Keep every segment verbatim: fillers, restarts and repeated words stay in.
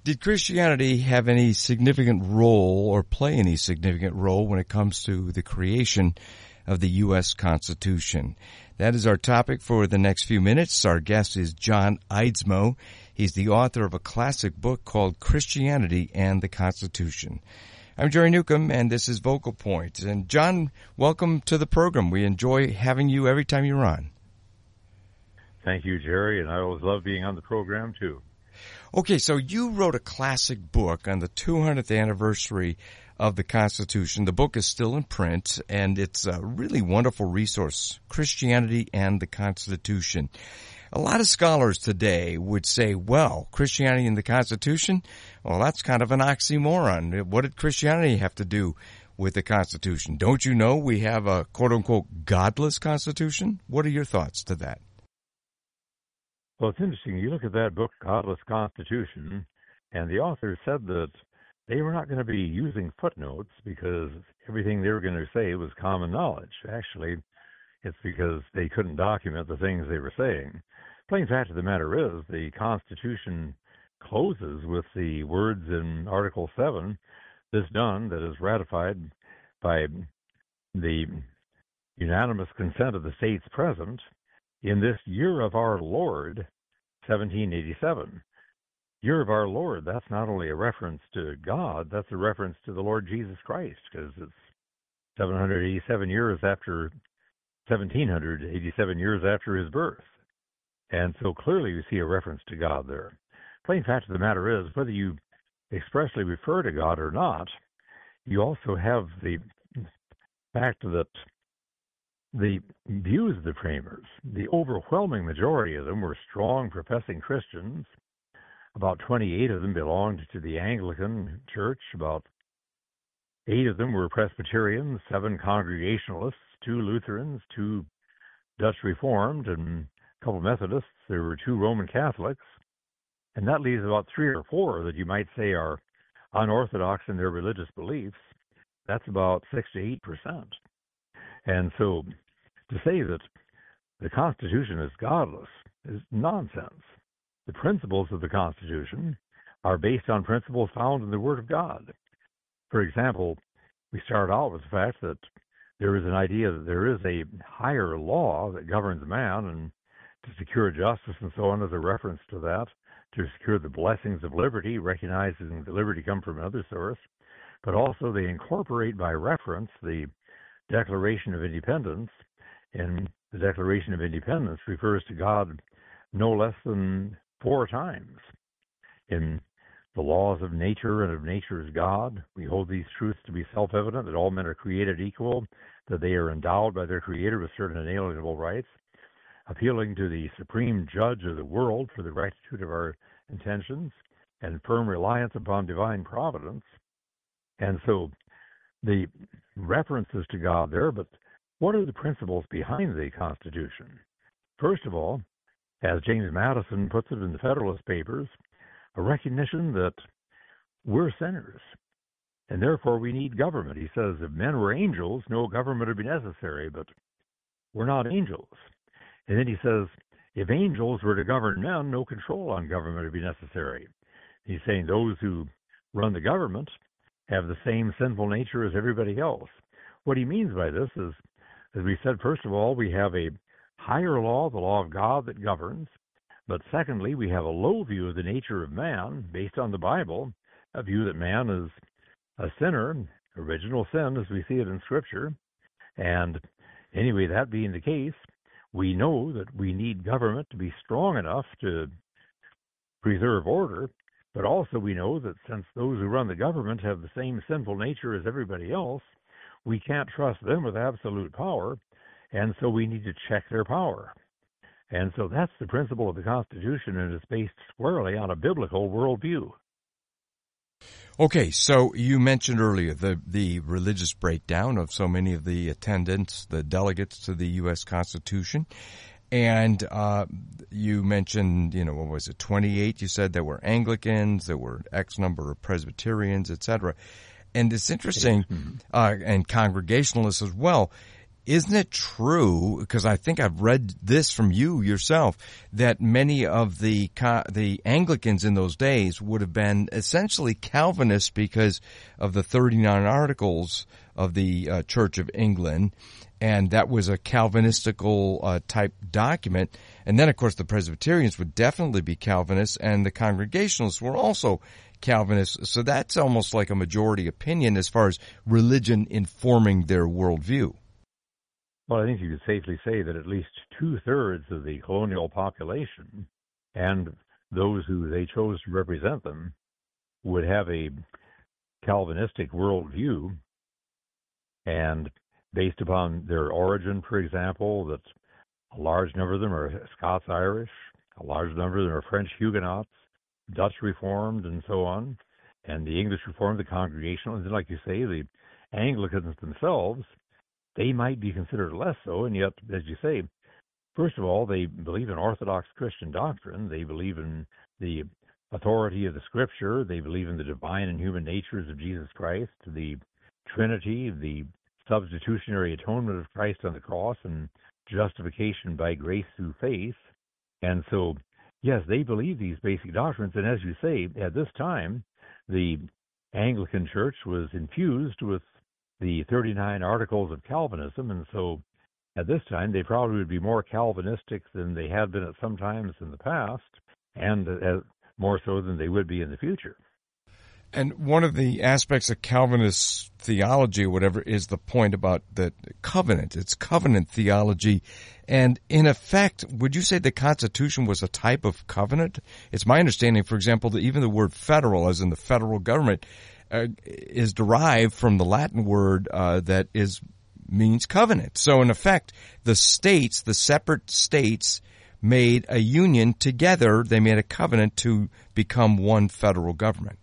Did Christianity have any significant role or play any significant role when it comes to the creation of the U S Constitution? That is our topic for the next few minutes. Our guest is John Eidsmoe. He's the author of a classic book called Christianity and the Constitution. I'm Jerry Newcomb, and this is Vocal Point. And John, welcome to the program. We enjoy having you every time you're on. Thank you, Jerry, and I always love being on the program, too. Okay, so you wrote a classic book on the two hundredth anniversary of the Constitution. The book is still in print, and it's a really wonderful resource, Christianity and the Constitution. A lot of scholars today would say, well, Christianity and the Constitution, well, that's kind of an oxymoron. What did Christianity have to do with the Constitution? Don't you know we have a quote-unquote godless Constitution? What are your thoughts to that? Well, it's interesting. You look at that book, Godless Constitution, and the author said that they were not going to be using footnotes because everything they were going to say was common knowledge. Actually, it's because they couldn't document the things they were saying. Plain fact of the matter is, the Constitution closes with the words in Article seven, this done, that is ratified by the unanimous consent of the states present in this year of our Lord, seventeen eighty-seven. Year of our Lord, that's not only a reference to God, that's a reference to the Lord Jesus Christ, because it's seven hundred eighty-seven years after, seventeen eighty-seven years after his birth. And so clearly you see a reference to God there. Plain fact of the matter is, whether you expressly refer to God or not, you also have the fact that the views of the framers, the overwhelming majority of them were strong professing Christians. About twenty-eight of them belonged to the Anglican Church. About eight of them were Presbyterians, seven Congregationalists, two Lutherans, two Dutch Reformed, and a couple Methodists. There were two Roman Catholics. And that leaves about three or four that you might say are unorthodox in their religious beliefs. That's about six to eight percent. And so to say that the Constitution is godless is nonsense. The principles of the Constitution are based on principles found in the Word of God. For example, we start out with the fact that there is an idea that there is a higher law that governs man, and to secure justice and so on as a reference to that, to secure the blessings of liberty, recognizing that liberty comes from another source, but also they incorporate by reference the Declaration of Independence, and the Declaration of Independence refers to God no less than four times. In the laws of nature and of nature's God, we hold these truths to be self-evident, that all men are created equal, that they are endowed by their Creator with certain inalienable rights, appealing to the supreme judge of the world for the rectitude of our intentions, and firm reliance upon divine providence. And so the references to God there, but what are the principles behind the Constitution? First of all, as James Madison puts it in the Federalist Papers, a recognition that we're sinners, and therefore we need government. He says, if men were angels, no government would be necessary, but we're not angels. And then he says, if angels were to govern men, no control on government would be necessary. He's saying those who run the government have the same sinful nature as everybody else. What he means by this is, as we said, first of all, we have a higher law, the law of God, that governs. But secondly, we have a low view of the nature of man based on the Bible, a view that man is a sinner, original sin as we see it in Scripture. And anyway, that being the case, we know that we need government to be strong enough to preserve order, but also we know that since those who run the government have the same sinful nature as everybody else, we can't trust them with absolute power, and so we need to check their power. And so that's the principle of the Constitution, and it's based squarely on a biblical worldview. Okay, so you mentioned earlier the, the religious breakdown of so many of the attendants, the delegates to the U S Constitution. And uh, you mentioned, you know, what was it, twenty-eight? You said there were Anglicans, there were X number of Presbyterians, et cetera. And it's interesting, mm-hmm. uh, and Congregationalists as well. Isn't it true, because I think I've read this from you yourself, that many of the the Anglicans in those days would have been essentially Calvinists because of the thirty-nine Articles of the uh, Church of England, and that was a Calvinistical uh, type document. And then, of course, the Presbyterians would definitely be Calvinists, and the Congregationalists were also Calvinists. So that's almost like a majority opinion as far as religion informing their worldview. Well, I think you could safely say that at least two-thirds of the colonial population and those who they chose to represent them would have a Calvinistic worldview, and based upon their origin, for example, that a large number of them are Scots-Irish, a large number of them are French Huguenots, Dutch Reformed, and so on, and the English Reformed, the Congregational, and then, like you say, the Anglicans themselves, they might be considered less so, and yet, as you say, first of all, they believe in Orthodox Christian doctrine. They believe in the authority of the Scripture. They believe in the divine and human natures of Jesus Christ, the Trinity, the substitutionary atonement of Christ on the cross, and justification by grace through faith. And so, yes, they believe these basic doctrines. And as you say, at this time, the Anglican Church was infused with the thirty-nine Articles of Calvinism, and so at this time they probably would be more Calvinistic than they had been at some times in the past, and uh, more so than they would be in the future. And one of the aspects of Calvinist theology or whatever is the point about the covenant. It's covenant theology. And in effect, would you say the Constitution was a type of covenant? It's my understanding, for example, that even the word federal, as in the federal government, uh, is derived from the Latin word uh, that is means covenant. So in effect, the states, the separate states, made a union together. They made a covenant to become one federal government.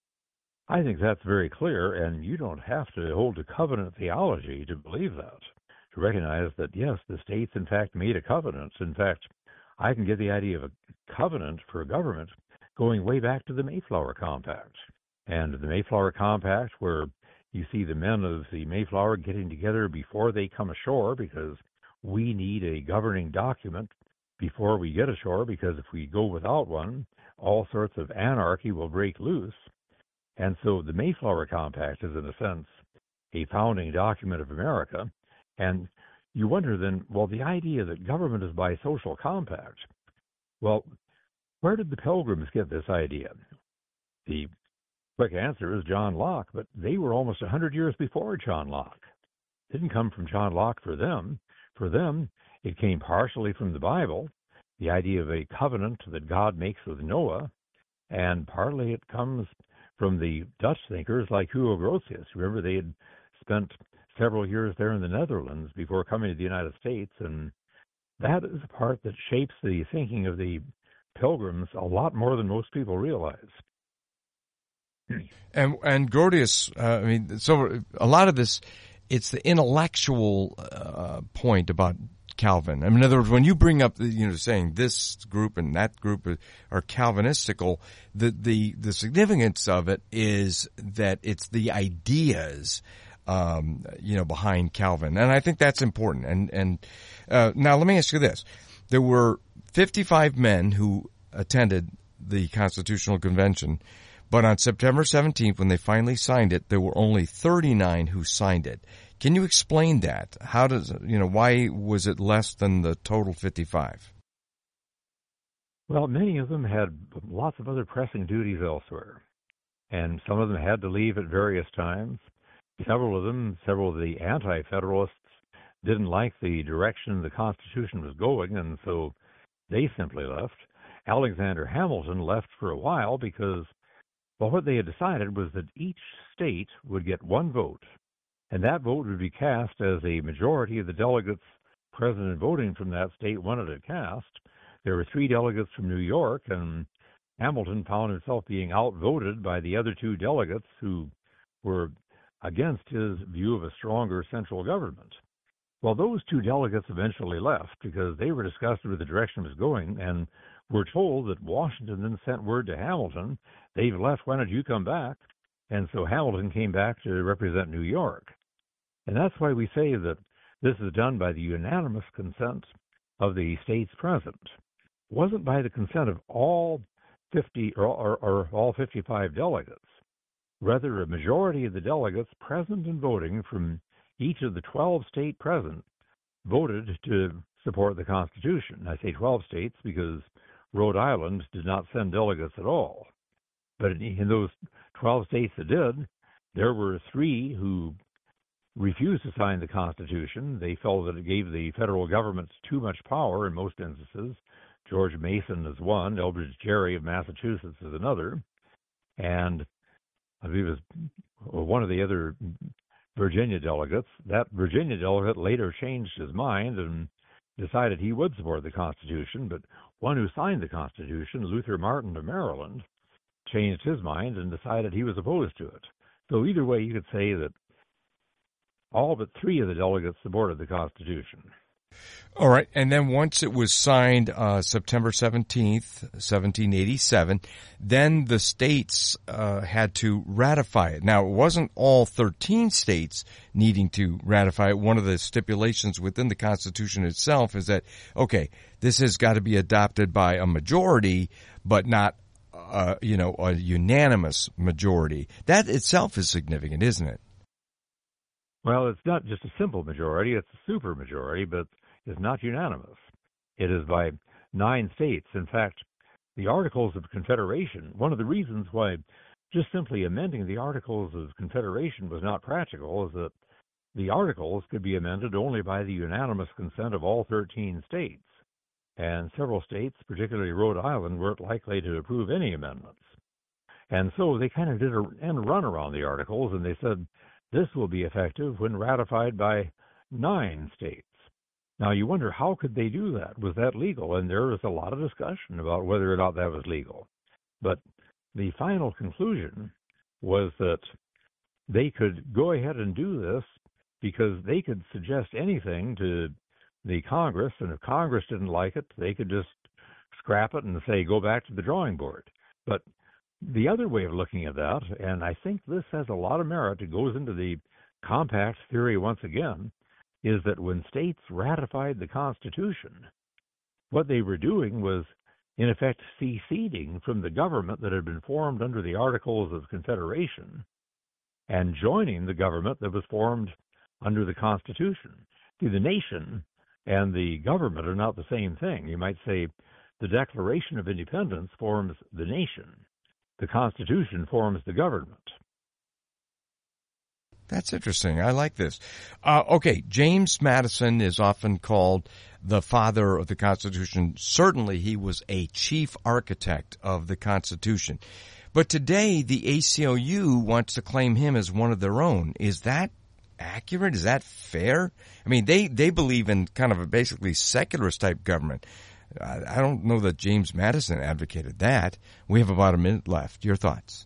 I think that's very clear, and you don't have to hold to covenant theology to believe that, to recognize that, yes, the states, in fact, made a covenant. In fact, I can get the idea of a covenant for a government going way back to the Mayflower Compact. And the Mayflower Compact, where you see the men of the Mayflower getting together before they come ashore, because we need a governing document before we get ashore, because if we go without one, all sorts of anarchy will break loose. And so the Mayflower Compact is, in a sense, a founding document of America. And you wonder then, well, the idea that government is by social compact, well, where did the Pilgrims get this idea? The quick answer is John Locke, but they were almost one hundred years before John Locke. It didn't come from John Locke for them. For them, it came partially from the Bible, the idea of a covenant that God makes with Noah, and partly it comes from the Dutch thinkers like Hugo Grotius. Remember, they had spent several years there in the Netherlands before coming to the United States, and that is a part that shapes the thinking of the Pilgrims a lot more than most people realize. And and Grotius, uh, I mean, so a lot of this, it's the intellectual uh, point about Calvin. I mean, in other words, when you bring up, you know, saying this group and that group are Calvinistical, the the the significance of it is that it's the ideas, um, you know, behind Calvin, and I think that's important. And and uh, now let me ask you this: there were fifty-five men who attended the Constitutional Convention, but on September seventeenth, when they finally signed it, there were only thirty-nine who signed it. Can you explain that? How does, you know, why was it less than the total fifty-five? Well, many of them had lots of other pressing duties elsewhere, and some of them had to leave at various times. Several of them, several of the anti-federalists, didn't like the direction the Constitution was going, and so they simply left. Alexander Hamilton left for a while because, well, what they had decided was that each state would get one vote, and that vote would be cast as a majority of the delegates present and voting from that state wanted it cast. There were three delegates from New York, and Hamilton found himself being outvoted by the other two delegates who were against his view of a stronger central government. Well, those two delegates eventually left because they were disgusted with the direction it was going, and were told that Washington then sent word to Hamilton, they've left, why don't you come back? And so Hamilton came back to represent New York. And that's why we say that This is done by the unanimous consent of the states present. It wasn't by the consent of all fifty or, or, or all fifty-five delegates. Rather, a majority of the delegates present and voting from each of the twelve states present voted to support the Constitution. I say twelve states because Rhode Island did not send delegates at all. But in those twelve states that did, there were three who refused to sign the Constitution. They felt that it gave the federal government too much power in most instances. George Mason is one, Elbridge Gerry of Massachusetts is another, and I believe it was one of the other Virginia delegates. That Virginia delegate later changed his mind and decided he would support the Constitution, but one who signed the Constitution, Luther Martin of Maryland, changed his mind and decided he was opposed to it. So either way, you could say that all but three of the delegates supported the Constitution. All right, and then once it was signed uh, September seventeenth, seventeen eighty-seven, then the states uh, had to ratify it. Now, it wasn't all thirteen states needing to ratify it. One of the stipulations within the Constitution itself is that, okay, this has got to be adopted by a majority, but not, uh, you know, a unanimous majority. That itself is significant, isn't it? Well, it's not just a simple majority, it's a supermajority, but it's not unanimous. It is by nine states. In fact, the Articles of Confederation, one of the reasons why just simply amending the Articles of Confederation was not practical is that the Articles could be amended only by the unanimous consent of all thirteen states. And several states, particularly Rhode Island, weren't likely to approve any amendments. And so they kind of did an end run around the Articles, and they said, this will be effective when ratified by nine states. Now, you wonder, how could they do that? Was that legal? And there was a lot of discussion about whether or not that was legal. But the final conclusion was that they could go ahead and do this because they could suggest anything to the Congress, and if Congress didn't like it, they could just scrap it and say, go back to the drawing board. But the other way of looking at that, and I think this has a lot of merit, it goes into the compact theory once again, is that when states ratified the Constitution, what they were doing was, in effect, seceding from the government that had been formed under the Articles of Confederation and joining the government that was formed under the Constitution. See, the nation and the government are not the same thing. You might say the Declaration of Independence forms the nation. The Constitution forms the government. That's interesting. I like this. Uh, okay, James Madison is often called the father of the Constitution. Certainly, he was a chief architect of the Constitution. But today, the A C L U wants to claim him as one of their own. Is that accurate? Is that fair? I mean, they, they believe in kind of a basically secularist type government. I don't know that James Madison advocated that. We have about a minute left. Your thoughts?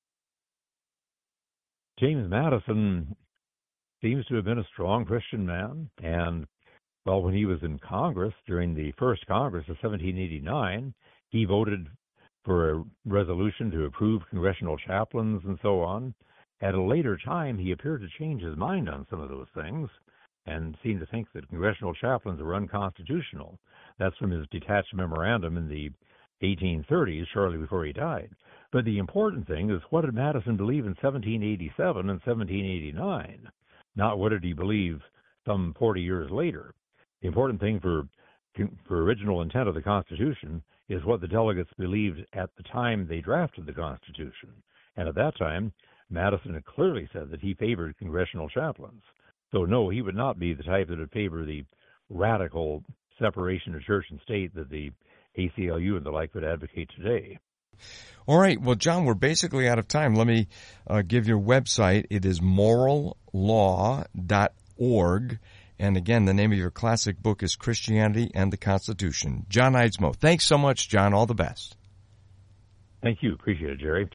James Madison seems to have been a strong Christian man. And, well, when he was in Congress during the first Congress of seventeen eighty-nine, he voted for a resolution to approve congressional chaplains and so on. At a later time, he appeared to change his mind on some of those things and seemed to think that congressional chaplains were unconstitutional. That's from his detached memorandum in the eighteen thirties, shortly before he died. But the important thing is, what did Madison believe in seventeen eighty-seven and seventeen eighty-nine? Not what did he believe some forty years later. The important thing for, for original intent of the Constitution is what the delegates believed at the time they drafted the Constitution. And at that time, Madison had clearly said that he favored congressional chaplains. So no, he would not be the type that would favor the radical separation of church and state that the A C L U and the like would advocate today. All right. Well, John, we're basically out of time. Let me uh, give your website. It is moral law dot org. And again, the name of your classic book is Christianity and the Constitution. John Eidsmoe. Thanks so much, John. All the best. Thank you. Appreciate it, Jerry.